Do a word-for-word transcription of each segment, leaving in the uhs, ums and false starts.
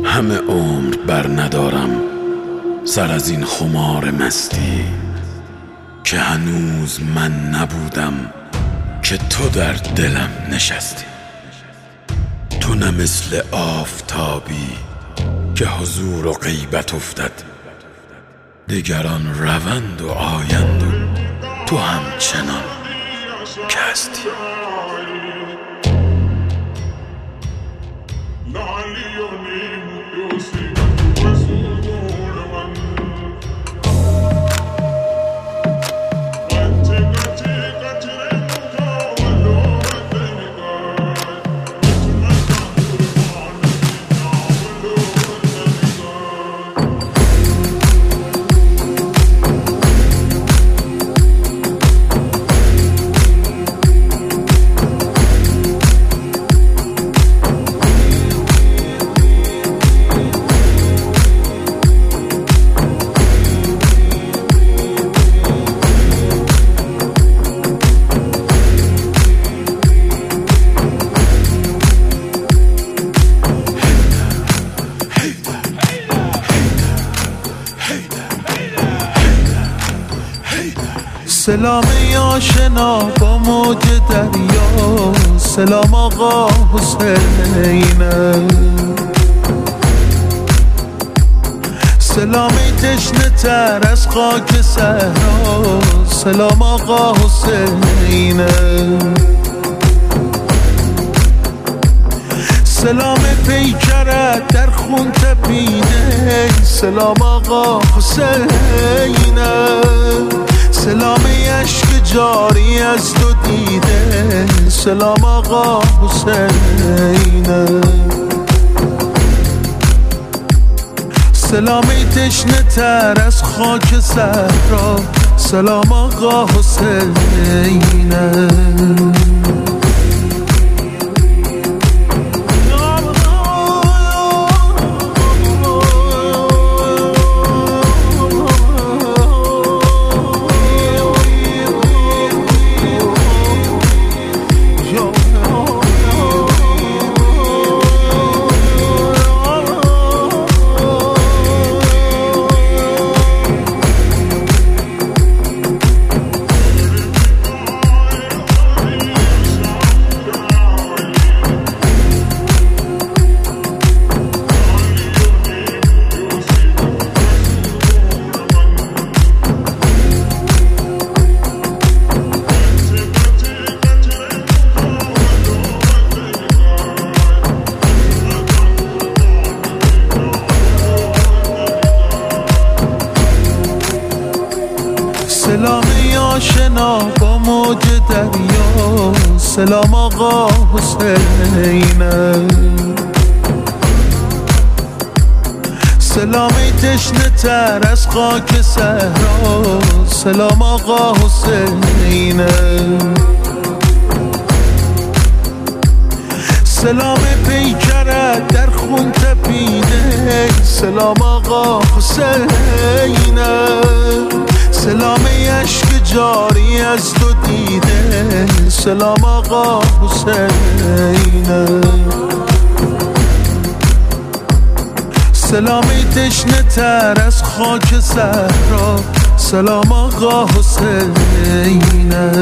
همه عمر بر ندارم سر از این خمار مستی که هنوز من نبودم که تو در دلم نشستی. تو نه مثل آفتابی که حضور و غیبت افتد، دیگران روند و آیند و تو همچنان که هستی. سلام آشنا با موج دریا، سلام آقا حسینه، سلام تشنه تر از خاک صحرا، سلام آقا حسینه، سلام پیکرت در خون تپیده، سلام آقا حسینه، سلام اشک جاری از تو دیده، سلام آقا حسینه، سلام تشنه تر از خاک صحرا، سلام آقا حسینه. سلام آشنا با موج دریا، سلام آقا حسینه، سلام تشنه تر از خاک صحرا، سلام آقا حسینه، سلام پیکرت در خون تپیده، سلام آقا حسینه، سلام اشک جاری از تو دیده، سلام آقا حسینه، سلام تشنه تر از خاک صحرا، سلام آقا حسینه.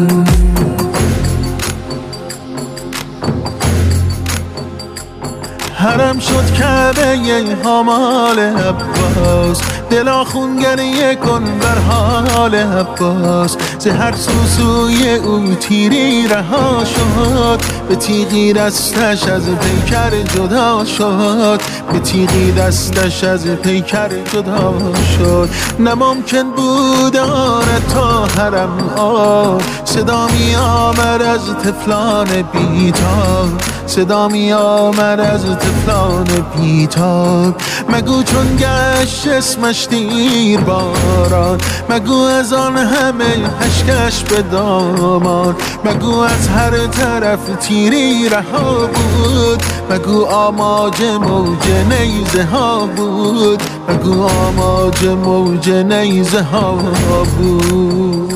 حرم شد کعبه حمال عباس، دلا خونگریه کن بر حال عباس، ز هر سوسوی او تیری رها شد، به تیغی دستش از پیکر جدا شد، به تیغی دستش از پیکر جدا شد. نممکن بود آن تا حرم آب، صدا می آمد از طفلان بیتاب، صدا می آمد از طفلان بیتاب. مگو چون گشت اسمش دیر باران، مگو از آن همه اشکش به دامان، مگو از هر طرف تیری رها بود، مگو آماج موج نیزه ها بود، مگو آماج موج نیزه ها بود.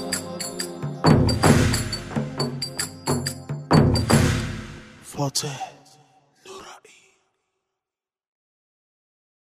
فاتح